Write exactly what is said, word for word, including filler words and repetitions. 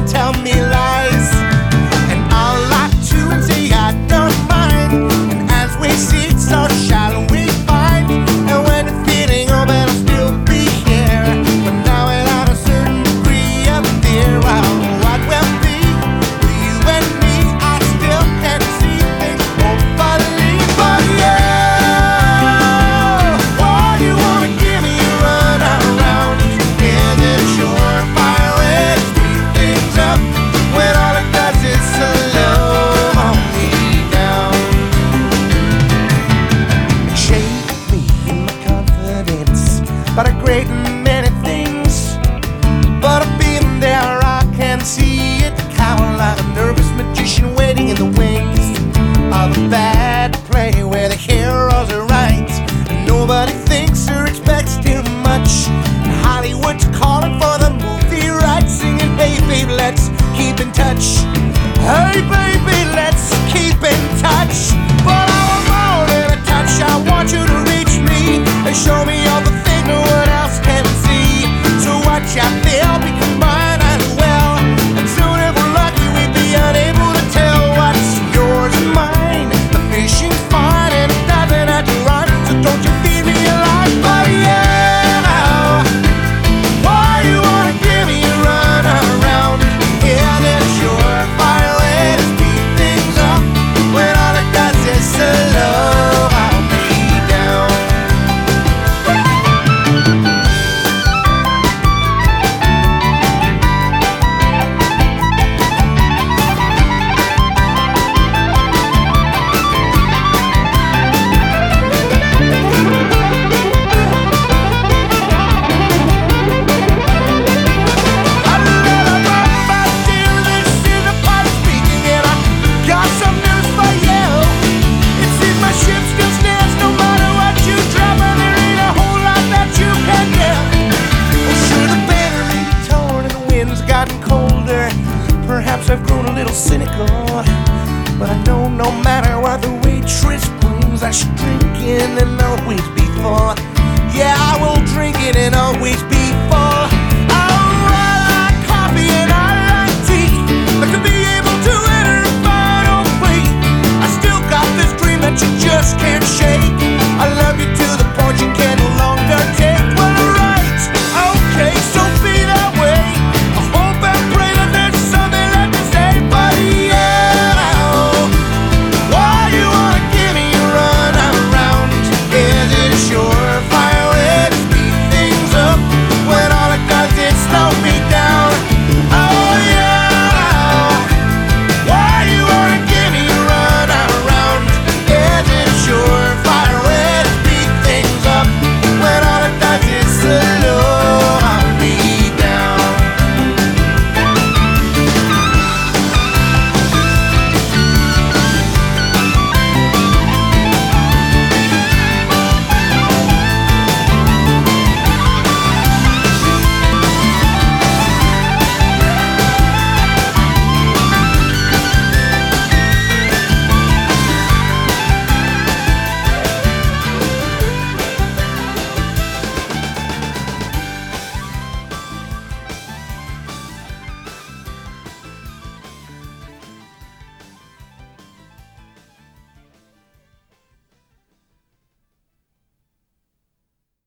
tell me lies, and I'll lie to and say I don't mind. And as we seek, so shall we find. And when the feeling of it'll still be here, but now without a certain degree of fear. Well, what will be for you and me, I still can't see things hopefully. But yeah, why you wanna give me a run around? Is it surefire way to speed things up when all it does is slow me down? Shake me in my confidence about a great many things, but I've been there, I can see it. Cower like a nervous magician waiting in the wings of a bad play where the heroes are right and nobody thinks or expects too much. And Hollywood's calling for the movie rights, singing, hey baby, let's keep in touch. Hey baby, let's keep in touch. But I want more than a touch, I want you to reach me and show me all the things no one else can see. So watch I feel become mine as well, and soon if we're lucky we'd be unable to tell what's yours and mine. The fishing's fine and it doesn't have to run, so don't you feed me alive. But yeah, why you wanna give me a run around? Yeah, there's surefire way to speed things up when all it does is slow me down. Perhaps I've grown a little cynical, but I know no matter what the waitress brings, I should drink in and always be full. Yeah, I will drink it and always be full.